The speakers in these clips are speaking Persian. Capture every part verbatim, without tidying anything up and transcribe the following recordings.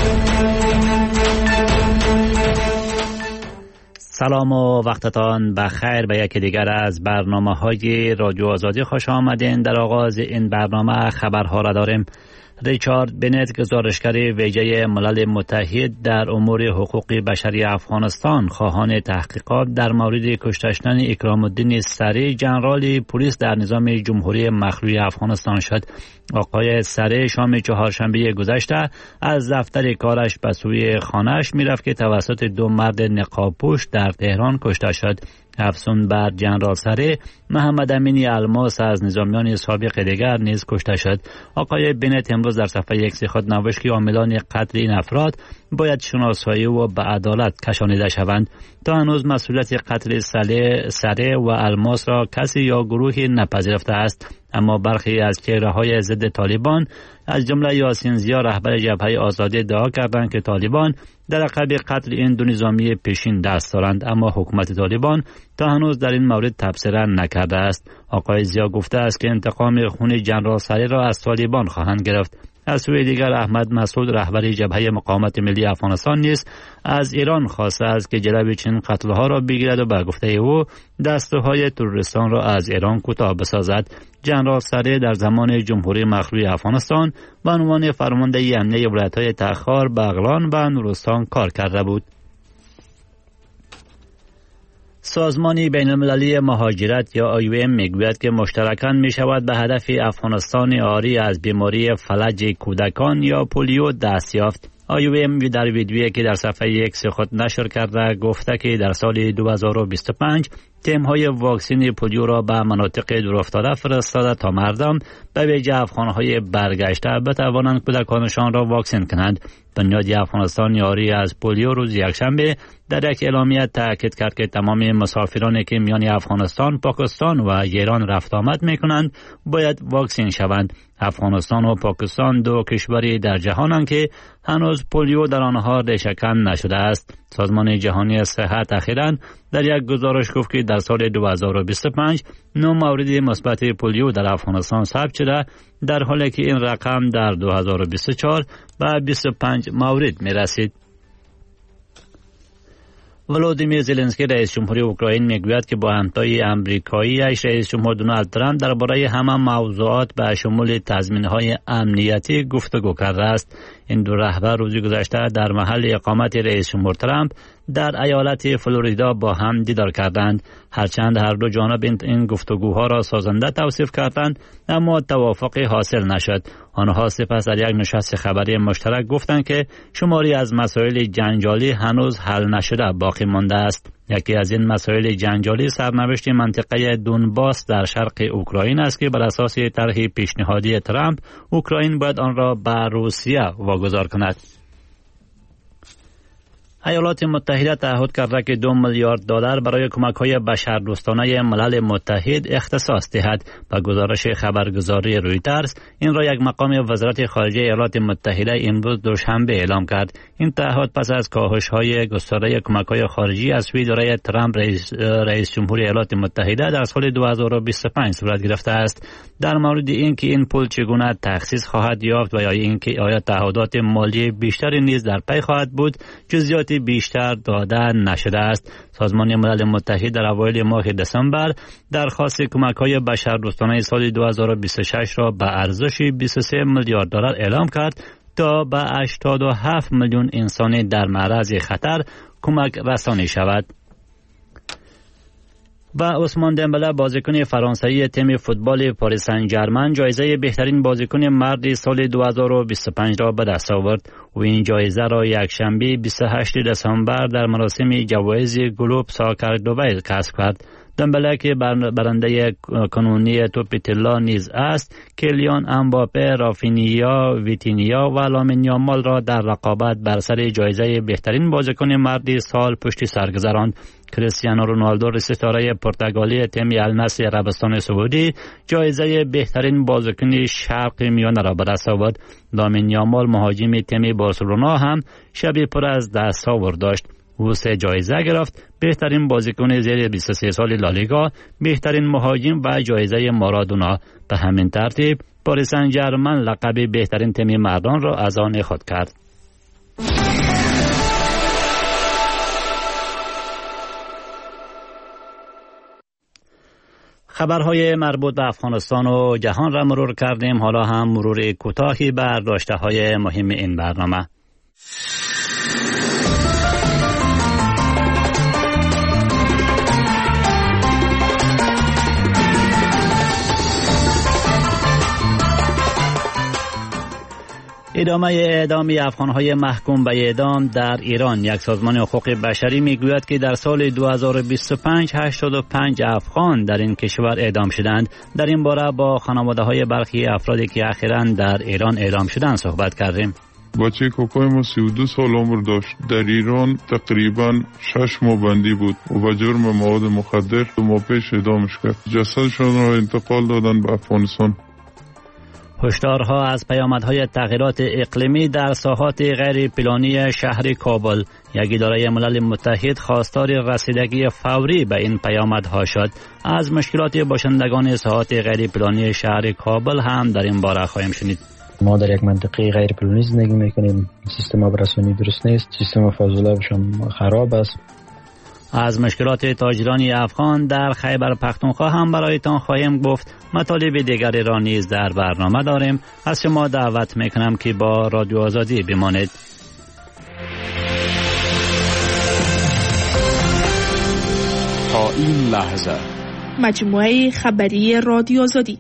سلام و وقتتان بخیر به یکی دیگر از برنامه های رادیو آزادی خوش آمدین. در آغاز این برنامه خبرها را داریم. ریچارد بنت، گزارشگر ویژه ملل متحد در امور حقوق بشری افغانستان، خواهان تحقیقات در مورد کشته شدن اکرام الدین سری، ژنرال پلیس در نظام جمهوری مخلوع افغانستان شد. آقای سری شام چهارشنبه گذشته از دفتر کارش به سوی خانه‌اش میرفت که توسط دو مرد نقاب‌پوش در تهران کشته شد. افسون بر ژنرال سری، محمد امین الماس از نظامیان سابق دیگر نیز کشته شد. آقای بنت امروز در صفحه ایکس خود نوشت که عاملان قتل این افراد باید شناسایی و به عدالت کشانیده شوند. تا هنوز مسئولیت قتل سری و الماس را کسی یا گروهی نپذیرفته است، اما برخی از چهره‌های ضد طالبان از جمله یاسین زیا، رهبر جبهه آزادی، ادعا کردند که طالبان در عقب قتل این دو نظامی پیشین دست دارند، اما حکومت طالبان تا هنوز در این مورد تبصره نکرده است. آقای زیا گفته است که انتقام خون ژنرال سری را از طالبان خواهند گرفت. از سوی دیگر احمد مسعود، رهبر جبهه مقاومت ملی افغانستان، نیز از ایران خواسته است که جلوی چنین قتل‌ها را بگیرد و به گفته او دسته‌های تروریستان را از ایران کوتاه بسازد. ژنرال سری در زمان جمهوری مخلوع افغانستان به عنوان فرمانده امنیه ولایت‌های تخار، بغلان و نورستان کار کرده بود. سازمان بین المللی مهاجرت یا آی او ام میگوید که مشترکاً می شود به هدف افغانستان عاری از بیماری فلج کودکان یا پولیو دست یافت. آی او ام در ویدیویی که در صفحه ایکس خود نشر کرده گفته که در سال دو هزار و بیست و پنج تیم‌های واکسن پولیو را به مناطق دورافتاده فرستاده تا مردم به ویژه افغان‌های برگشته بتوانند کودکانشان را واکسن کنند. بنیاد افغانستان یاری از پولیو روز یکشنبه در یک اعلامیه تاکید کرد که تمام مسافرانی که میان افغانستان، پاکستان و ایران رفت آمد می‌کنند باید واکسن شوند. افغانستان و پاکستان دو کشوری در جهانند که هنوز پولیو در آنها ریشه‌کن نشده است. سازمان جهانی صحت اخیراً در یک گزارش گفت که در سال دو هزار و بیست و پنج نه مورد مثبت پولیو در افغانستان ثبت شده، در حالی که این رقم در دو هزار و بیست و چهار به بیست و پنج مورد می رسید. ولودیمیر زلنسکی، رئیس جمهوری اوکراین، میگوید که با همتای امریکایی‌اش رئیس جمهور دونالد ترامپ درباره همه موضوعات به شمول تضمین‌های امنیتی گفتگو کرده است. این دو رهبر روز گذشته در محل اقامت رئیس جمهور ترامپ در ایالت فلوریدا با هم دیدار کردند. هرچند هر دو جانب این گفتگوها را سازنده توصیف کردند، اما توافقی حاصل نشد. آنها سپس در یک نشست خبری مشترک گفتند که شماری از مسائل جنجالی هنوز حل نشده باقی مانده است. یکی از این مسائل جنجالی سرنوشت منطقه دونباس در شرق اوکراین است که بر اساس طرح پیشنهادی ترامپ اوکراین باید آن را به روسیه واگذار کند. ایالات متحده تعهد کرده که دو میلیارد دلار برای کمک‌های بشردوستانه ملل متحد اختصاص دهد. با گزارش خبرگزاری رویترز این را یک مقام وزارت خارجه ایالات متحده امروز دوشنبه اعلام کرد. این تعهد پس از کاهش‌های گسترده کمک‌های خارجی از سوی دوره ترامپ رئیس, رئیس جمهور ایالات متحده در سال دو هزار و بیست و پنج صورت گرفته است. در مورد اینکه این پول چگونه تخصیص خواهد یافت و یا اینکه آیا تعهدات مالی بیشتری نیز در پی خواهد بود، جزئیات بیشتر داده نشده است. سازمان ملل متحد در اوایل ماه دسامبر درخواست کمک‌های بشردوستانه سال دو هزار و بیست و شش را به ارزش بیست و سه میلیارد دلار اعلام کرد تا به هشتاد و هفت میلیون انسان در معرض خطر کمک رسانی شود. و عثمان دمبله، بازیکن فرانسوی تیم فوتبال پاریس سن ژرمن، جایزه بهترین بازیکن مرد سال دو هزار و بیست و پنج را به دست آورد و این جایزه را یکشنبه بیست و هشتم دسامبر در مراسم جوایز گلوب ساکر دبی کسب کرد. دمبله که برنده کنونی توپ طلا نیز است، کلیان امباپه، رافینیا، ویتینیا و لامین یامال را در رقابت بر سر جایزه بهترین بازیکن مرد سال پشت سر گذراند. کریستیانو رونالدو، ستاره پرتغالی تیم النصر عربستان سعودی، جایزه بهترین بازیکن شرق میانه را به دست آورد. لامین یامال، مهاجم تیم بارسلونا، هم شبی پر از دستاورد داشت. او سه جایزه گرفت: بهترین بازیکن زیر بیست و سه سال لالیگا، بهترین مهاجم و جایزه مارادونا. به همین ترتیب پاریس سن ژرمن لقب بهترین تیم مردان را از آن خود کرد. خبرهای مربوط به افغانستان و جهان را مرور کردیم. حالا هم مرور کوتاهی بر داشته‌های مهم این برنامه. ادامه اعدام افغان‌های محکوم به اعدام در ایران. یک سازمان حقوق بشری میگوید که در سال دو هزار و بیست و پنج هشتاد و پنج افغان در این کشور اعدام شدند. در این باره با خانواده‌های برخی افرادی که اخیراً در ایران اعدام شدند صحبت کردیم. بچه کوکوی ما سی و دو سال عمر داشت. در ایران تقریباً شش ماه بندی بود و به جرم مواد مخدر دو ماه پیش اعدامش کرد. جسدشان را انتقال دادن به افغانستان. هشدارها از پیامدهای تغییرات اقلیمی در ساحات غیر پلانی شهر کابل. یک اداره ملل متحد خواستار رسیدگی فوری به این پیامدها شد. از مشکلات باشندگان ساحات غیر پلانی شهر کابل هم در این باره خواهیم شنید. ما در یک منطقه غیر پلانی زندگی میکنیم. سیستم آبرسانی درست نیست. سیستم فاضلابش هم خراب است. از مشکلات تاجران افغان در خیبر پختونخوا هم برایتان خواهیم گفت. مطالب دیگری را نیز در برنامه داریم. از شما دعوت میکنم که با رادیو آزادی بمانید. تا این لحظه مجموعه خبری رادیو آزادی.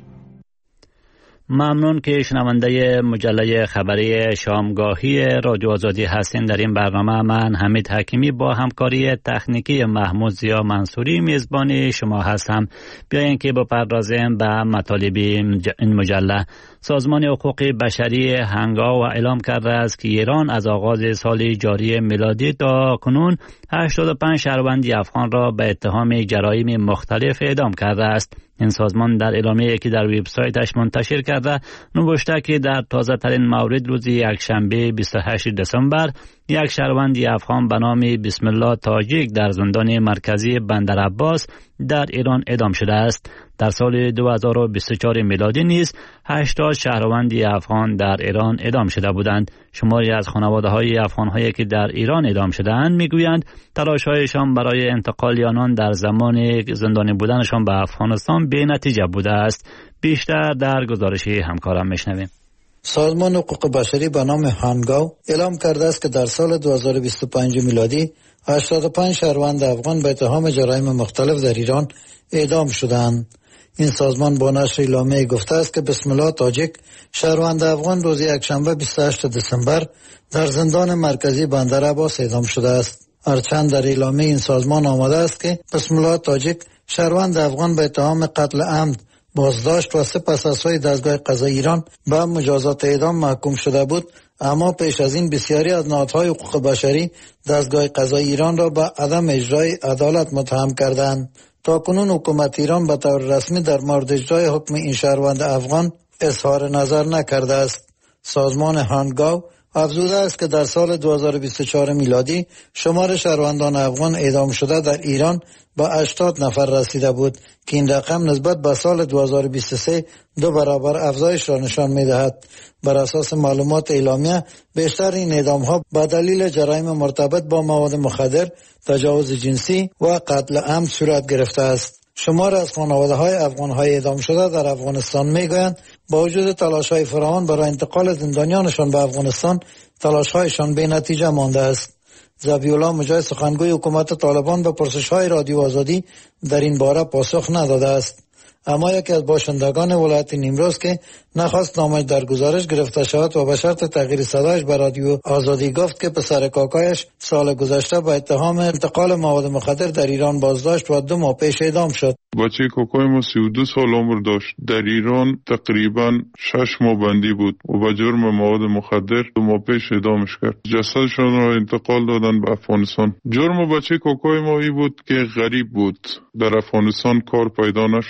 ممنون که شنونده مجله خبری شامگاهی رادیو آزادی هستین. در این برنامه من حمید حکیمی با همکاری تکنیکی محمود زیا منصوری میزبان شما هستم. بیاین که بپردازیم به مطالب این مجله. سازمان حقوق بشری هنگاو اعلام کرده است که ایران از آغاز سال جاری میلادی تا کنون هشتاد و پنج شهروند افغان را به اتهام جرایم مختلف اعدام کرده است. این سازمان در اعلامیه‌ای که در وبسایتش منتشر کرده نوشته که در تازه ترین مورد روز یکشنبه بیست و هشتم دسامبر یک شهروند افغان به نام بسم الله تاجیک در زندان مرکزی بندر عباس در ایران اعدام شده است. در سال دو هزار و بیست و چهار میلادی نیز هشتاد شهروند افغان در ایران اعدام شده بودند. شماری از خانواده‌های افغان‌هایی که در ایران اعدام شده‌اند میگویند تلاش‌هایشان برای انتقال آنان در زمان زندانی بودنشان به افغانستان بی‌نتیجه بوده است. بیشتر در گزارش همکارم میشنویم. سازمان حقوق بشری به نام هانگاو اعلام کرده است که در سال دو هزار و بیست و پنج میلادی هشتاد و پنج شهروند افغان به اتهام جرایم مختلف در ایران اعدام شدند. این سازمان با نشر اعلامیه گفته است که بسم الله تاجیک شهروند افغان روز یکشنبه بیست و هشتم دسامبر در زندان مرکزی بندر عباس اعدام شده است. هرچند در اعلامیه این سازمان آمده است که بسم الله تاجیک شهروند افغان به اتهام قتل عمد بازداشت و سپس از سوی دستگاه قضایی ایران به مجازات اعدام محکوم شده بود، اما پیش از این بسیاری از نهادهای حقوق بشری دستگاه قضایی ایران را به عدم اجرای عدالت متهم کردند. تاکنون حکومت ایران به طور رسمی در مورد اجرای حکم این شهروند افغان اظهار نظر نکرده است. سازمان هانگاو افزوده است که در سال دو هزار و بیست و چهار میلادی شمار شهروندان افغان اعدام شده در ایران به هشتاد نفر رسیده بود که این رقم نسبت به سال دو هزار و بیست و سه دو برابر افزایش را نشان می‌دهد. بر اساس معلومات اعلامیه بیشتر این اعدام‌ها به دلیل جرایم مرتبط با مواد مخدر، تجاوز جنسی و قتل عمد صورت گرفته است. شمار از خانواده‌های افغان‌های اعدام شده در افغانستان می‌گویند با وجود تلاش‌های فراوان برای انتقال زندانیانشان به افغانستان، تلاش‌هایشان بی‌نتیجه مانده است. ذبیح‌الله مجاهد سخنگوی حکومت طالبان به پرسش‌های رادیو آزادی در این باره پاسخ نداده است. اما یکی از باشندگان ولایت نیمروز که نخواست نامش در گزارش گرفته شود و به شرط تغییر صدایش به رادیو آزادی گفت که پسر کاکایش سال گذشته با اتهام انتقال مواد مخدر در ایران بازداشت و دو ماه پیش اعدام شد. بچه کوکوی ما سی و دو سال عمر داشت. در ایران تقریباً شش ماه بندی بود و به جرم مواد مخدر دو ماه پیش اعدامش کرد. جسدشان را انتقال دادن به افغانستان. جرم بچه کوکوی ما ای بود که غریب بود. در افغانستان کار پیدا نشد.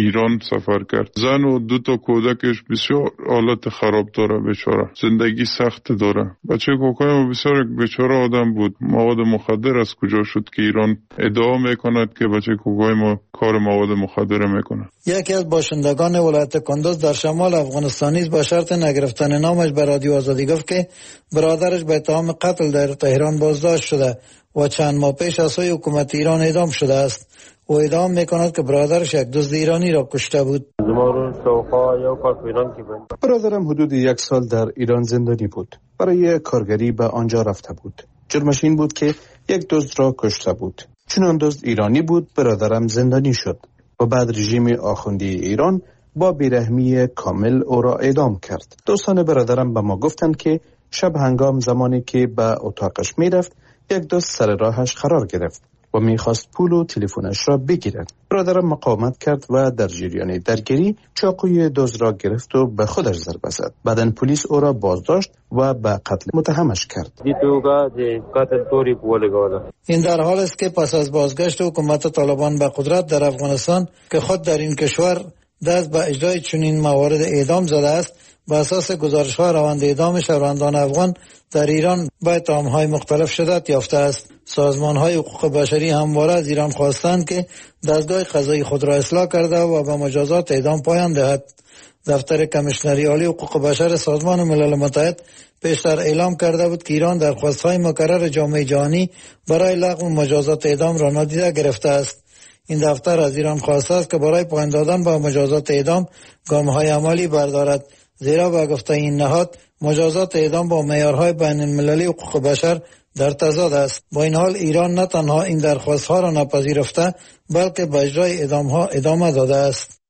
ایران سفر کرد. زن و دو تا کودکش بسیار حالت خراب داره، بیچاره زندگی سخت داره. بچه کوکای بسیار بیچاره آدم بود. مواد مخدر از کجا شد که ایران ادعا میکند که بچه کوکای ما کار مواد مخدر میکنه. یکی از باشندگان ولایت کندوز در شمال افغانستانی با شرط نگرفتن نامش به رادیو آزادی گفت که برادرش به اتهام قتل در تهران بازداشت شده و چند ماه پیش از سوی حکومت ایران اعدام شده است. او ادعا میکند که برادرش یک دزد ایرانی را کشته بود. برادرم حدود یک سال در ایران زندانی بود. برای کارگری به آنجا رفته بود. جرمش این بود که یک دزد را کشته بود. چون آن دزد ایرانی بود برادرم زندانی شد و بعد رژیم آخوندی ایران با بیرحمی کامل او را اعدام کرد. دوستان برادرم به ما گفتند که شب هنگام زمانی که به اتاقش میرفت یک دزد سر راهش قرار گرفت و میخواست پول و تلفنش را بگیرد. برادرم مقاومت کرد و در جریان درگیری چاقوی دزد را گرفت و به خودش ضربه زد. بعداً پلیس او را بازداشت و به قتل متهمش کرد. این در حال است که پس از بازگشت حکومت طالبان به قدرت در افغانستان که خود در این کشور دست به اجرای چنین موارد اعدام زده است، بر اساس گزارش‌ها روند اعدام شهروندان افغان در ایران با اتهام‌های مختلف شدت یافته است. سازمان‌های حقوق بشری همواره از ایران خواستند که دستگاه قضایی خود را اصلاح کرده و به مجازات اعدام پایان دهد. دفتر کمیشنری عالی حقوق بشر سازمان ملل متحد پیشتر اعلام کرده بود که ایران درخواست‌های مکرر جامعه جهانی برای لغو مجازات اعدام را نادیده گرفته است. این دفتر از ایران خواسته است که برای پایان دادن با مجازات اعدام گام‌های عملی بردارد، زیرا به گفته این نهاد مجازات اعدام با معیارهای بین المللی حقوق بشر در تضاد است. با این حال ایران نه تنها این درخواست‌ها را نپذیرفته بلکه به اجرای اعدام‌ها ادامه داده است.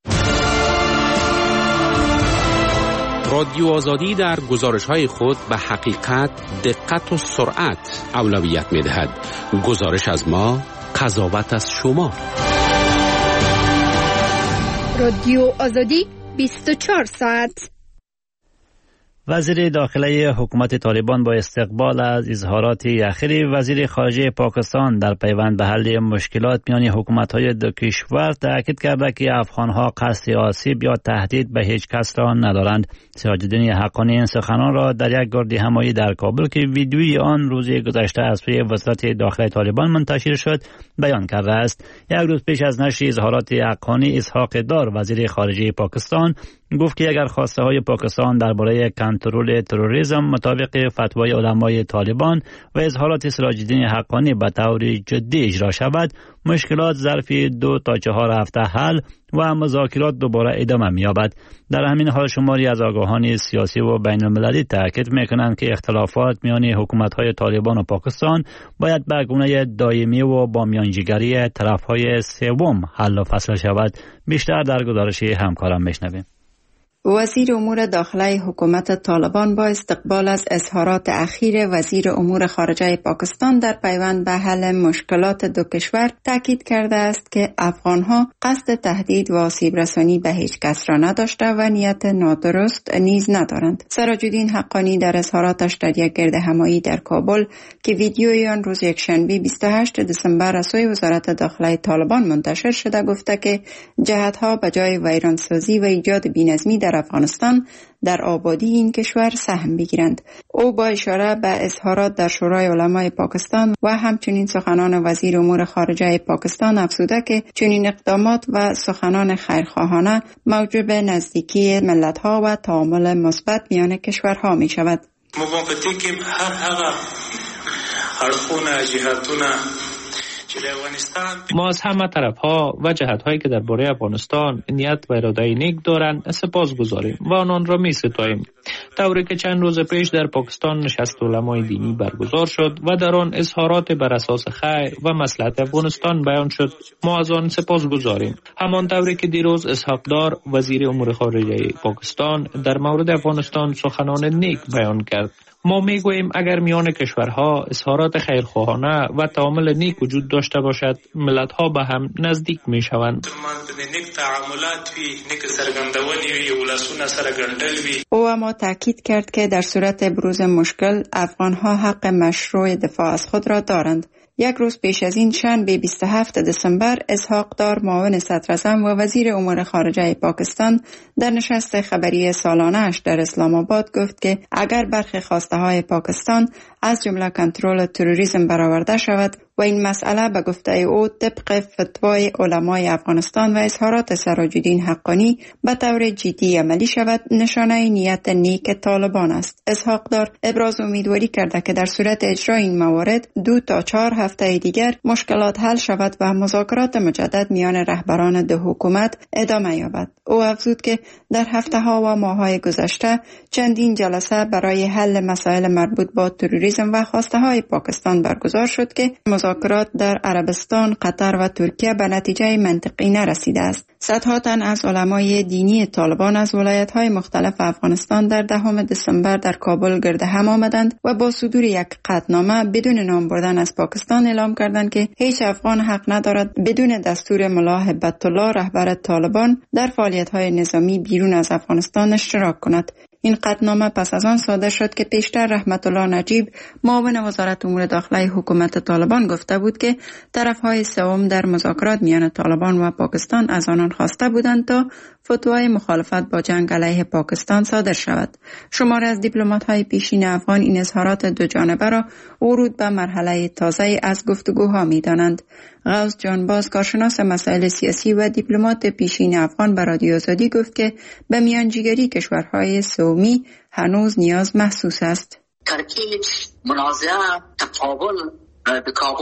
رادیو آزادی در گزارش‌های خود به حقیقت، دقت و سرعت اولویت می‌دهد. گزارش از ما، قضاوت از شما. رادیو آزادی بیست و چهار ساعت. وزیر داخلی حکومت طالبان با استقبال از اظهارات اخیر وزیر خارجه پاکستان در پیوند به حل مشکلات میان حکومت‌های دو کشور تاکید کرده که افغان‌ها قصد آسیب یا تهدید به هیچ کس را ندارند. سراج الدین حقانی این سخنان را در یک گرد همایی در کابل که ویدیوی آن روز گذشته از سوی وزارت داخلی طالبان منتشر شد بیان کرده است. یک روز پیش از نشر اظهارات حقانی، اسحاق دار وزیر خارجه پاکستان گفت که اگر خواسته های پاکستان درباره کنترل تروریسم مطابق فتوای علمای طالبان و اظهارات سراج الدین حقانی به طور جدی اجرا شود، مشکلات ظرف دو تا چهار هفته حل و مذاکرات دوباره ادامه می‌یابد. در همین حال شماری از آگاهان سیاسی و بین المللی تاکید می‌کنند که اختلافات میان حکومت‌های طالبان و پاکستان باید به گونه دائمی و با میانجیگری طرف‌های سوم حل و فصل شود. بیشتر در گزارش همکارم میشنویم. وزیر امور داخلی حکومت طالبان با استقبال از اظهارات اخیر وزیر امور خارجه پاکستان در پیوند به حل مشکلات دو کشور تاکید کرده است که افغانها قصد تهدید و آسیب رسانی به هیچ کس را نداشته و نیت نادرست نیز ندارند. سراج الدین حقانی در اظهاراتش در یک گرد همایی در کابل که ویدیوی آن روز یکشنبه بیست و هشتم دسامبر از سوی وزارت داخلی طالبان منتشر شده گفته که جهت‌ها به جای ویرانسازی و ایجاد بی‌نظمی در افغانستان در آبادی این کشور سهم بگیرند. او با اشاره به اظهارات در شورای علمای پاکستان و همچنین سخنان وزیر امور خارجه پاکستان افزوده که چنین اقدامات و سخنان خیرخواهانه موجب نزدیکی ملت‌ها و تعامل مثبت میان کشورها می شود. موافقتی که هر هغه اړخونه جهتونه ما از همه طرف‌ها و جهت‌هایی که درباره افغانستان نیت و اراده نیک دارند سپاسگزاریم و آنان را می‌ستاییم. طوری که چند روز پیش در پاکستان نشست علمای دینی برگزار شد و در آن اظهارات بر اساس خیر و مصلحت افغانستان بیان شد، ما از آن سپاسگزاریم. همان طوری که دیروز اسحاق دار وزیر امور خارجه پاکستان در مورد افغانستان سخنان نیک بیان کرد. ما میگوییم اگر میان کشورها اظهارات خیرخواهانه و تعامل نیک وجود داشته باشد، ملت‌ها به هم نزدیک میشوند. او اما تاکید کرد که در صورت بروز مشکل افغانها حق مشروع دفاع از خود را دارند. یک روز پیش از این شنبه بیست و هفتم دسامبر اسحاق دار معاون صدراعظم و وزیر امور خارجه پاکستان در نشست خبری سالانه اش در اسلام آباد گفت که اگر برخی خواسته های پاکستان از جمله کنترل تروریسم برآورده شود و این مسئله به گفته او طبق فتوای علمای افغانستان و اظهارات سراج الدین حقانی به طور جدی عملی شود، نشانه نیت نیک طالبان است. اسحاق دار ابراز امیدواری کرده که در صورت اجرای این موارد دو تا چهار هفته دیگر مشکلات حل شود و مذاکرات مجدد میان رهبران دو حکومت ادامه یابد. او افزود که در هفته ها و ماه های گذشته چندین جلسه برای حل مسائل مربوط با تروریسم و خواسته های پاکستان برگزار شد که مذاکرات در عربستان، قطر و ترکیه به نتیجه منطقی نرسیده است. صدها تن از علمای دینی طالبان از ولایت‌های مختلف افغانستان در دهم دسامبر در کابل گرد هم آمدند و با صدور یک قطعنامه بدون نام بردن از پاکستان اعلام کردند که هیچ افغان حق ندارد بدون دستور ملا هبت الله رهبر طالبان در فعالیت‌های نظامی بیرون از افغانستان اشتراک کند. این قطعنامه پس از آن صادر شد که پیشتر رحمت الله نجیب معاون وزارت امور داخلی حکومت طالبان گفته بود که طرفهای سوم در مذاکرات میان طالبان و پاکستان از آنان خواسته بودند تا فتوای مخالفت با جنگ علیه پاکستان صادر شود. شماری از دیپلمات‌های پیشین افغان این اظهارات دو جانبه را ورود به مرحله تازه از گفتگوها می‌دانند. غوث جانباز کارشناس مسائل سیاسی و دیپلمات پیشین افغان به رادیو آزادی گفت که به میانجیگری کشورهای سومی هنوز نیاز محسوس است. ترکیب منازعه تقابل به کابل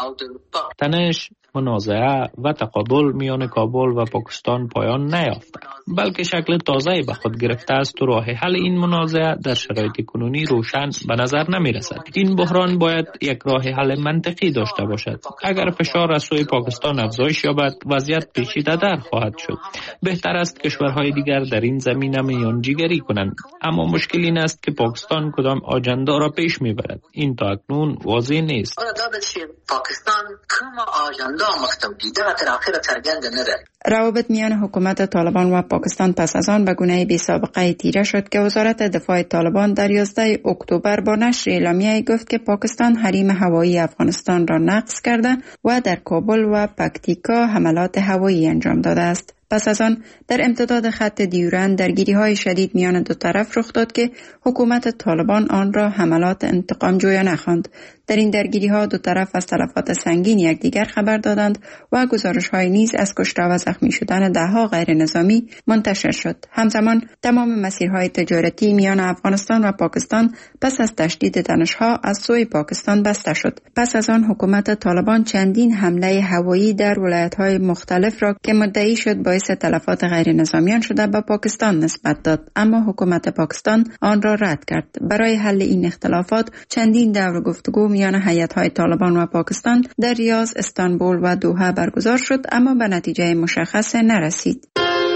تنش منازعه و تقابل میان کابل و پاکستان پایان نیافت، بلکه شکل تازه‌ای به خود گرفته است و راه حل این منازعه در شرایط کنونی روشن به نظر نمی رسد. این بحران باید یک راه حل منطقی داشته باشد. اگر فشار از سوی پاکستان افزایش یابد، وضعیت پیچیده‌تر خواهد شد. بهتر است کشورهای دیگر در این زمینه میانجیگری کنند، اما مشکل این است که پاکستان کدام آجندا را پیش میبرد. این تا اکنون واضح نیست. پاکستان کوم آجندا مختم دیده و تر آخر څرګند نه ده. روابط میان حکومت طالبان و پاکستان پس از آن به گونه بی سابقه تیره شد که وزارت دفاع طالبان در یازده اکتبر با نشر اعلامیه گفت که پاکستان حریم هوایی افغانستان را نقض کرده و در کابل و پکتیکا حملات هوایی انجام داده است. پس از آن در امتداد خط دیورند درگیری‌های شدید میان دو طرف رخ داد که حکومت طالبان آن را حملات انتقام جویانه خواند. در این درگیری‌ها دو طرف از تلفات سنگین یکدیگر خبر دادند و گزارش‌های نیز از کشته و زخمی شدن ده‌ها غیر نظامی منتشر شد. همزمان تمام مسیرهای تجارتی میان افغانستان و پاکستان پس از تشدید تنش‌ها از سوی پاکستان بسته شد. پس از آن حکومت طالبان چندین حمله هوایی در ولایت‌های مختلف را که مدعی شد باعث تلفات غیر نظامیان شده به پاکستان نسبت داد، اما حکومت پاکستان آن را رد کرد. برای حل این اختلافات چندین دور گفتگو میان هیئت‌های طالبان و پاکستان در ریاض، استانبول و دوحه برگزار شد، اما به نتیجه مشخص نرسید.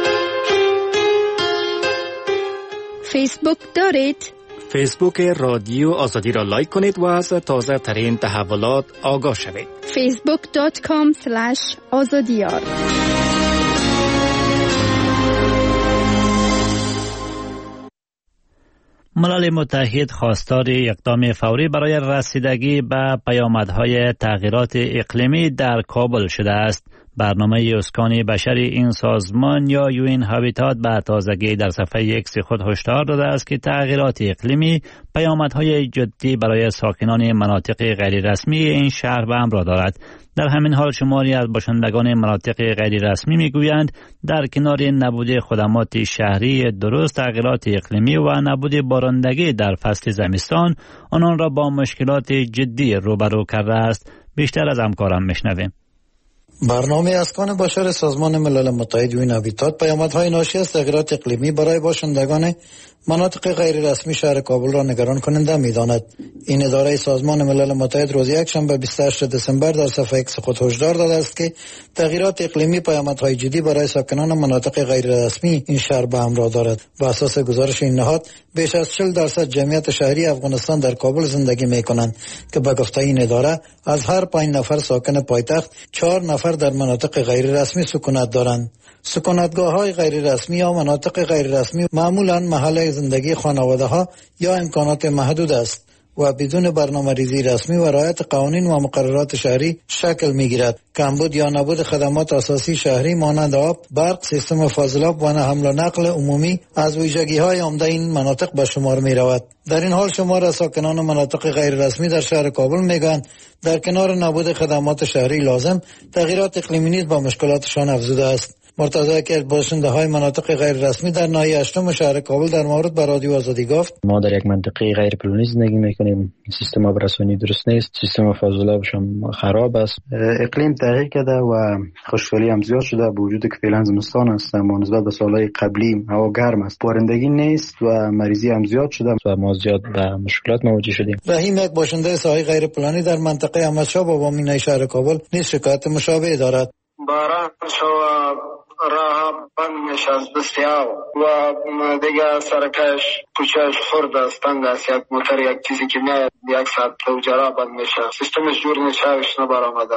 فیسبوک دارید؟ فیسبوک رادیو آزادی را لایک کنید و از تازه ترین تحولات آگاه شوید. فیسبوک دات کام اسلش آزادیار. ملل متحد خواستار اقدام فوری برای رسیدگی به پیامدهای تغییرات اقلیمی در کابل شده است. برنامه اسکان بشری این سازمان یا یوین هابیتات به تازگی در صفحه ایکس خود هشدار داده است که تغییرات اقلیمی پیامدهای جدی برای ساکنان مناطق غیر رسمی این شهر به همراه دارد. در همین حال شماری از باشندگان مناطق غیر رسمی میگویند در کنار نبود خدمات شهری درست، تغییرات اقلیمی و نبود بارندگی در فصل زمستان آنان را با مشکلات جدی روبرو کرده است. بیشتر از همکارم میشنویم. برنامه اسکان بشر سازمان ملل متحد یوین هابیتات پیامدهای ناشی از تغییرات اقلیمی برای باشندگان مناطق غیر رسمی شهر کابل را نگران کننده می‌داند. این اداره سازمان ملل متحد روز یکشنبه بیست و هشتم دسامبر در صفحه ایکس خود هشدار داده است که تغییرات اقلیمی پیامدهای جدی برای ساکنان مناطق غیر رسمی این شهر به همراه دارد. بر اساس گزارش این نهاد بیش از چهل درصد جمعیت شهری افغانستان در کابل زندگی می‌کنند که به گفته این اداره از هر پنج نفر ساکن پایتخت چهار نفر در مناطق غیر رسمی سکونت دارند. سکونتگاه‌های غیر رسمی یا مناطق غیر رسمی معمولاً محل زندگی خانواده‌ها یا امکانات محدود است. و بدون برنامه ریزی رسمی و رعایت قوانین و مقررات شهری شکل میگیرد. کمبود یا نبود خدمات اساسی شهری مانند آب، برق، سیستم فاضلاب و حمل و نقل عمومی از ویژگی‌های عمده این مناطق به شمار می‌رود. در این حال شمار از ساکنان مناطق غیر رسمی در شهر کابل میگویند در کنار نبود خدمات شهری لازم، تغییرات اقلیمی نیز با مشکلاتشان افزوده است. مرتضی که باشنده های مناطق غیر رسمی در ناحیه هشتم شهر کابل در مورد به رادیو آزادی گفت: ما در یک منطقه غیر پلانی زندگی میکنیم، سیستم آب رسانی درست نیست، سیستم فاضلابش هم خراب است، اقلیم تغییر کرده و خشکسالی هم زیاد شده. با وجود که فعلا زمستان است اما نسبت به سالهای قبلی هوا گرم است، بارندگی نیست و مریضی هم زیاد شده و ما زیاد به مشکلات مواجه شدیم. رحیم یک باشنده ساحل غیر پلانی در منطقه احمدشاه بابا مینای شهر کابل نیز شکایت مشابه دارد. باران شو راه بند میشه از بسیار و دیگه سرکش کوچهش خورد است، تنگ است. یک موتر یک چیزی که میاد یک ساعت توجرا بند میشه، سیستمش جور نشوش نبر آمده.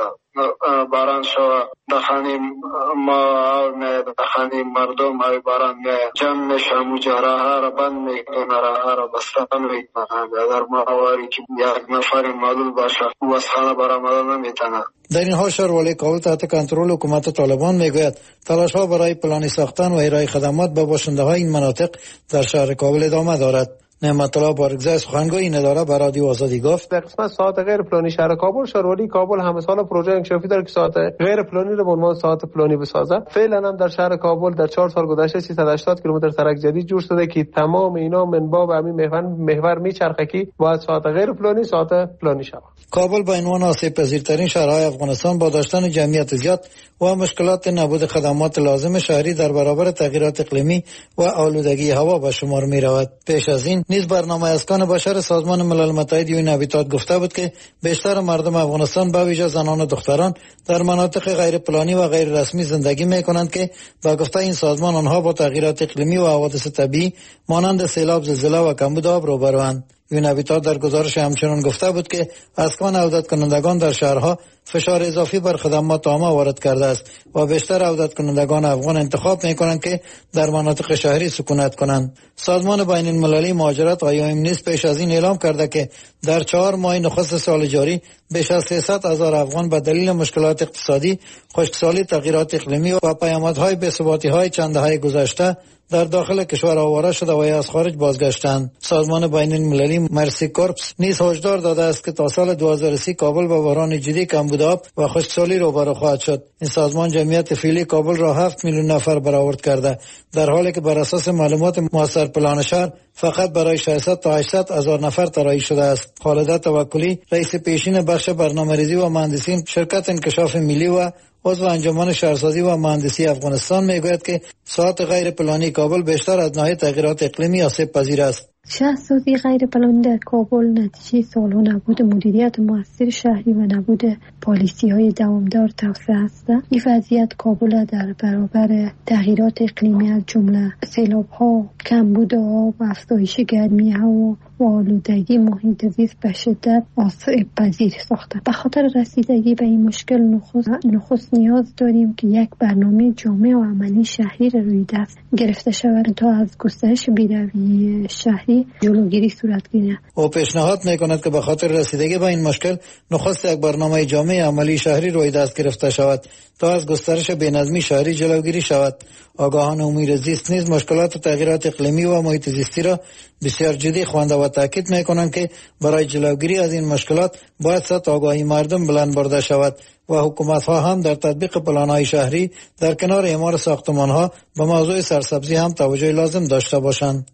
باران شو دخانی ما میاد، دخانی مردم های باران میاد جمع میشه، مجرا ها را بند میکنه، راه ها را بستن میکنه. در ماهواری که یک نفر معلول باشه و از خانه بر آمده نمیتونه. در این حال شهروالی کابل تحت کنترل حکومت طالبان میگوید تلاش ها برای پلانی ساختن و ارائه خدمات به باشنده های این مناطق در شهر کابل ادامه دارد. نعمت الله بارگزای سخنگوی این اداره به رادیو آزادی گفت: در قسمت ساعت غیر پلانی شهر کابل، شهروالی کابل همه سال پروژه انکشافی داره که ساعت غیر پلانی رو به عنوان ساعت پلانی بسازه. فعلا هم در شهر کابل در چهار سال گذشته سیصد و هشتاد کیلومتر سرک جدید جور شده که تمام اینا منبع همین محور محور میچرخه که باید ساعت غیر پلانی ساعت پلانی شود. کابل به عنوان آسیب پذیرترین شهرهای افغانستان با داشتن جمعیت زیاد و مشکلات نبود خدمات لازم شهری در برابر تغییرات اقلیمی و آلودگی هوا به شمار می رود. پیش از این نیز برنامه اسکان بشر سازمان ملل متحد یون هابیتات گفته بود که بیشتر مردم افغانستان به ویژه زنان و دختران در مناطق غیر پلانی و غیر رسمی زندگی می کنند که با گفته این سازمان آنها با تغییرات اقلیمی و حوادث طبیعی مانند سیلاب، زلزله و کمبود آب روبروند. یون هابیتات در گزارش همچنان گفته بود که اسکان عودت کنندگان در شهرها فشار اضافی بر خدمات عامه وارد کرده است و بیشتر عودت کنندگان افغان انتخاب می‌کنند که در مناطق شهری سکونت کنند. سازمان بین المللی مهاجرت آی او ام نیز پیش از این اعلام کرده که در چهار ماه نخست سال جاری بیش از سیصد هزار افغان به دلیل مشکلات اقتصادی، خشکسالی، تغییرات اقلیمی و پیامدهای بی‌ثباتی‌های چند دهه گذشته در داخل کشور آواره شده و از خارج بازگشتند. سازمان بین المللی مرسی کورپس نیز هشدار داده است که تا سال دو هزار و سی کابل با بحران جدی کمبود آب و خشکسالی روبرو خواهد شد. این سازمان جمعیت فعلی کابل را هفت میلیون نفر برآورد کرده، در حالی که بر اساس معلومات مؤثر پلان شهر فقط برای ششصد تا هشتصد هزار نفر طراحی شده است. خالده توکلی، رئیس پیشین بخش برنامه‌ریزی و مهندسی شرکت انکشاف ملی و عضو انجمن شهرسازی و مهندسی افغانستان میگوید که ساعت غیر پلانی کابل بیشتر از ناحیه تغییرات اقلیمی آسیب پذیر است. شهرسازی غیر پلانی در کابل نتیجه سالها نبود مدیریت موثر شهری و نبود پالیسی‌های دوامدار توسعه است. این وضعیت کابل در برابر تغییرات اقلیمی از جمله سیلاب‌ها، کمبود آب، افزایش گرمی هوا و آلودگی محیط زیست به شدت آسیب پذیر ساخته. به خاطر رسیدگی به این مشکل نخست, نخست نیاز داریم که یک برنامه جامع و عملی شهری را روی دست گرفته شود تا از گسترش بی‌رویه شهری جلوگیری صورت گیرد. او پیشنهاد می‌کند که به خاطر رسیدگی به این مشکل نخست یک برنامه جامع عملی شهری روی دست گرفته شود تا از گسترش بی‌نظمی شهری جلوگیری شود. آگاهان امور زیست نیز مشکلات تغییرات اقلیمی و محیط زیستی را بسیار جدی خوانده و تاکید می‌کنند که برای جلوگیری از این مشکلات باید سطح آگاهی مردم بلند برده شود و حکومت‌ها هم در تطبیق پلان‌های شهری در کنار اعمار ساختمان‌ها به موضوع سرسبزی هم توجه لازم داشته باشند.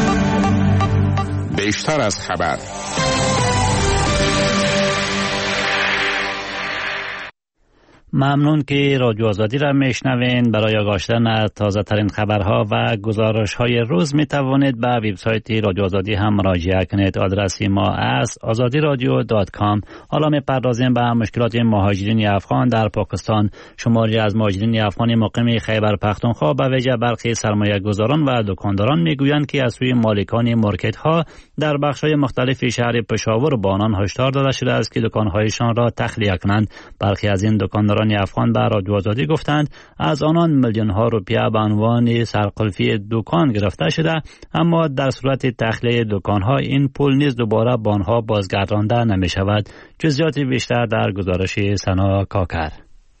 بیشتر از خبر. ممنون که رادیو آزادی را میشنوین. برای آگاهی از تازه ترین خبرها و گزارش های روز می توانید به وبسایت رادیو آزادی هم مراجعه کنید. آدرس ما است آزادی رادیو دات کام. حالا می پردازیم به مشکلات مهاجرین افغان در پاکستان. شماری از مهاجرین افغان مقیم خیبر پختونخوا به ویژه برخی سرمایه گذاران و دکانداران میگویند که از سوی مالکان مارکت ها در بخش های مختلف شهر پشاور با آنان هشدار داده شده است که دکانهایشان را تخلیه کنند. برخی از این دکانداران مالکان افغان به رادیو آزادی گفتند از آنان میلیون ها روپیه به عنوان سرقلفی دکان گرفته شده، اما در صورت تخلیه دکان ها این پول نیز دوباره به آنها بازگردانده نمی شود. جزئیات بیشتر در گزارش سنا کاکر.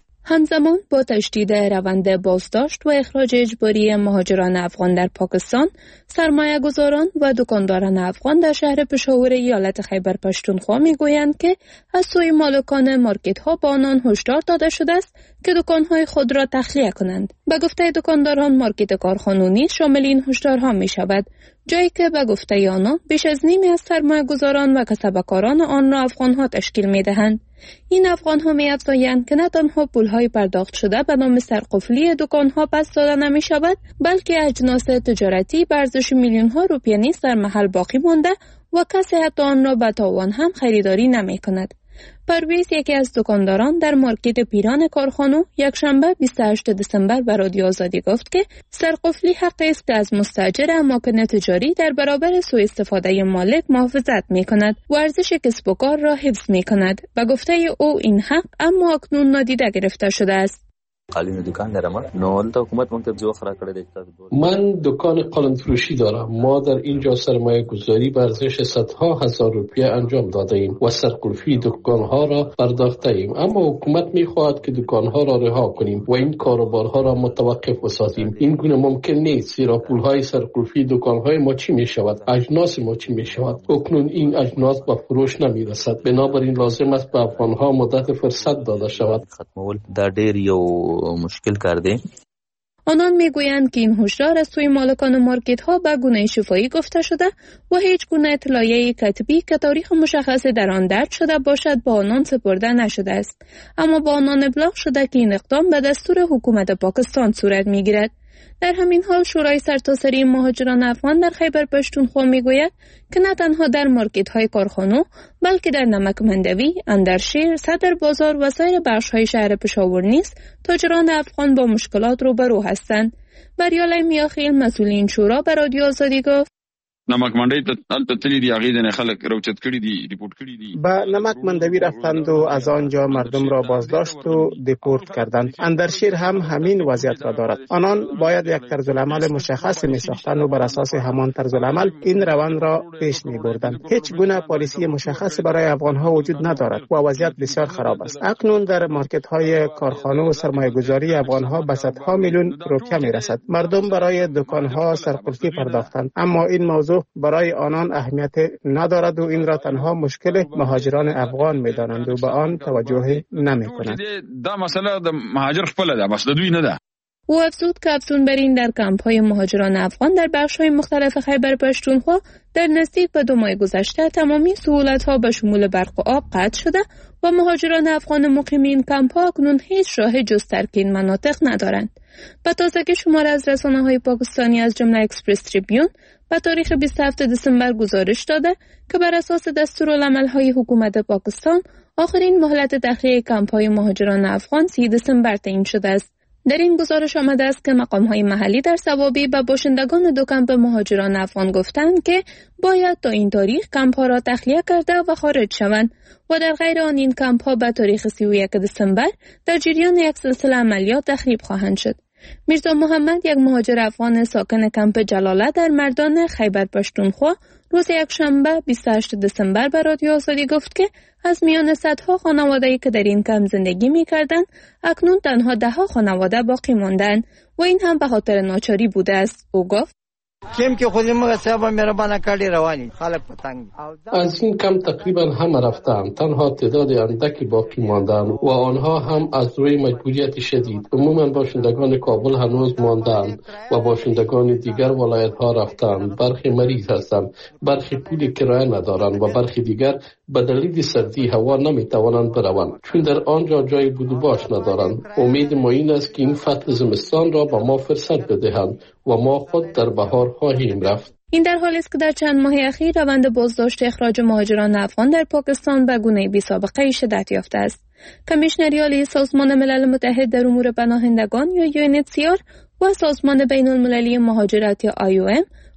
همزمان با تشدید روند بازداشت و اخراج اجباری مهاجران افغان در پاکستان، سرمایه گذاران و دکانداران افغان در شهر پشاور ایالت خیبر پشتونخوا می گویند که از سوی مالکان مارکت ها با آنان هشدار داده شده است که دکان های خود را تخلیه کنند. به گفته دکانداران، مارکت کارخانو نیز شامل این هشدارها می شود، جایی که به گفته آنان بیش از نیمی از سرمایه گذاران و کسبکاران آن را افغان ها تشکیل می دهند. این افغان ها می افزایند که نه تنها پول های پرداخت شده به نام سرقفلی دکان ها پس داده نمی شود، بلکه اجناس تجارتی به ارزش میلیون ها روپیه نیز در محل باقی مانده و کسی حتی آن را به تاوان هم خریداری نمی کند. پرویز، یکی از دکانداران در مارکت پیران کارخانو، یک شنبه بیست و هشتم دسامبر به رادیو آزادی گفت که سرقفلی حقی است که از مستاجر اماکن تجاری در برابر سوء استفاده مالک محافظت می کند و ارزش کسب و کار را حفظ می کند. به گفته او این حق اما اکنون نادیده گرفته شده است. قالین دکان دارم. نو تا حکومت مونږ ته جو خرا کړی دی. من دکان قالین فروشی دارم. ما در اینجا سرمایه گذاری به ارزش صدها هزار روپیه انجام داده ایم و سرقفلی دکان ها را پرداخته ایم، اما حکومت می خواهد که دکان ها را رها کنیم و این کاروبارها را متوقف بسازیم. این گونه ممکن نیست، زیرا پول های سرقفلی دکان های ما چی می شود؟ اجناس ما چی می شود؟ اکنون این اجناس به فروش نمی رسد. بنابراین لازم است به افغان ها مدت فرصت داده شود. ختمول در ډیر یو مشکل کرده. آنان میگویند که این هشدار از سوی مالکان مارکت ها به گونه شفاهی گفته شده و هیچ گونه اطلاعیه کتبی که تاریخ مشخص در آن درج شده باشد با آنان سپرده نشده است، اما با آنان ابلاغ شده که این اقدام به دستور حکومت پاکستان صورت میگیرد. در همین حال شورای سرتاسری مهاجران افغان در خیبر پشتونخوا میگوید که نه تنها در مارکت های کارخانو بلکه در نمک مندوی، اندرشیر، صدر بازار و سایر بخش های شهر پشاور نیز تاجران افغان با مشکلات روبرو هستند. بریالای میاخیل، مسئول این شورا، به رادیو آزادی گفت: نمک مندوی ته تللی دی، هغې نه خلک راوچت کړي دي، ریپورت کړي دي. به نمک مندوی رفتند و از آنجا مردم را بازداشت و دیپورت کردند. اندرشیر هم همین وضعیت را دارد. آنان باید یک طرز العمل مشخص می ساختند و بر اساس همان طرز العمل این روند را پیش می بردند. هیچ گونه پالیسی مشخص برای افغان ها وجود ندارد و وضعیت بسیار خراب است. اکنون در مارکت های کارخانه و سرمایه گذاری افغان ها به صدها میلیون روپیه می رسد. مردم برای دکان ها سرقفلی پرداختند، اما این موضوع برای آنان اهمیت ندارد و این را تنها مشکل مهاجران افغان می‌دانند و به آن توجه نمی‌کنند. دا مسئله د مهاجر خپل ده، بس د دوی نه ده. او افزود که افزون بر این در کمپ‌های مهاجران افغان در بخش‌های مختلف خیبر پشتونخوا در نزدیک به دو ماه گذشته تمامی سهولت‌ها به شمول برق و آب قطع شده و مهاجران افغان مقیم این کمپ‌ها اکنون هیچ راه جز ترک این مناطق ندارند. به تازگی شماره از رسانه‌های پاکستانی از جمله اکسپرس تریبیون به تاریخ بیست و هفتم دسامبر گزارش داده که بر اساس دستورالعمل‌های حکومت پاکستان آخرین مهلت تخلیه کمپ‌های مهاجران افغان سی دسامبر تعیین شده است. در این گزارش آمده است که مقام‌های محلی در ثوابی به باشندگان دو کمپ مهاجران افغان گفتند که باید تا این تاریخ کمپ‌ها را تخلیه کرده و خارج شوند و در غیر آن این کمپ‌ها به تاریخ سی و یکم دسامبر در جریان یک سلسله عملیات تخریب خواهند شد. میرزا محمد، یک مهاجر افغان ساکن کمپ جلاله در مردان خیبر پشتونخوا، روز یکشنبه بیست و هشتم دسامبر به رادیو آزادی گفت که از میان صدها خانواده‌ای که در این کمپ زندگی می‌کردند، اکنون تنها ده‌ها خانواده باقی ماندند و این هم به خاطر ناچاری بوده است. او گفت: کم که خودی مگه صاحب مهربانه کردی روانی خلق پتنگ. از این کم تقریبا همه رفتند، تنها تعداد اندکی باقی ماندند و آنها هم از روی مجبوریت شدید. عموما باشندگان کابل هنوز ماندند و باشندگان دیگر ولایت ها رفتند. برخی مریض هستند، برخی پول کرایه ندارند و برخی دیگر به دلیل سردی هوا نمیتوانند بروند چون در آنجا جای بود و باش ندارند. امید ما این است که این فصل زمستان را به ما فرصت بدهند و ما خود در بهار خواهیم رفت. این در حالی است که در چند ماه اخیر روند بازداشت اخراج مهاجران افغان در پاکستان به گونه بی سابقه شدت یافته است. کمیشنری عالی سازمان ملل متحد در امور پناهندگان یا یو ان اچ سی آر و سازمان بین المللی مهاجرت یا آی او ام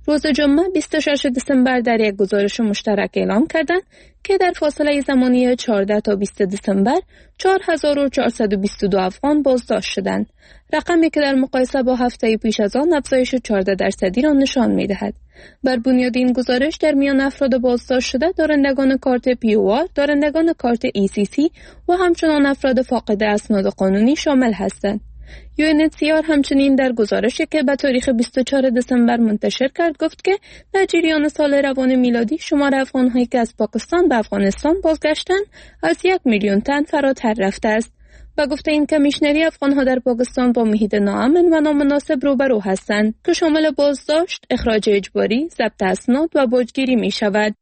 روز جمعه بیست و ششم دسامبر در یک گزارش مشترک اعلام کردند که در فاصله زمانی چهارده تا بیست دسامبر چهار هزار و چهارصد و بیست و دو افغان بازداشت شدند، رقمی که در مقایسه با هفته پیش از آن افزایش چهارده درصدی را نشان می‌دهد. بر بنیاد این گزارش در میان افراد بازداشت شده دارندگان کارت پی او آر، دارندگان کارت ای سی سی و همچنان افراد فاقد اسناد قانونی شامل هستند. یو ان اچ سی آر همچنین در گزارشی که به تاریخ بیست و چهارم دسامبر منتشر کرد گفت که در جریان سال روان میلادی شمار افغان‌هایی که از پاکستان به افغانستان بازگشتند از یک میلیون تن فراتر رفته است. و گفته این کمیشنری افغان‌ها در پاکستان با محیط ناامن و نامناسب روبرو هستند که شامل بازداشت، اخراج اجباری، ضبط اسناد و باجگیری می شود.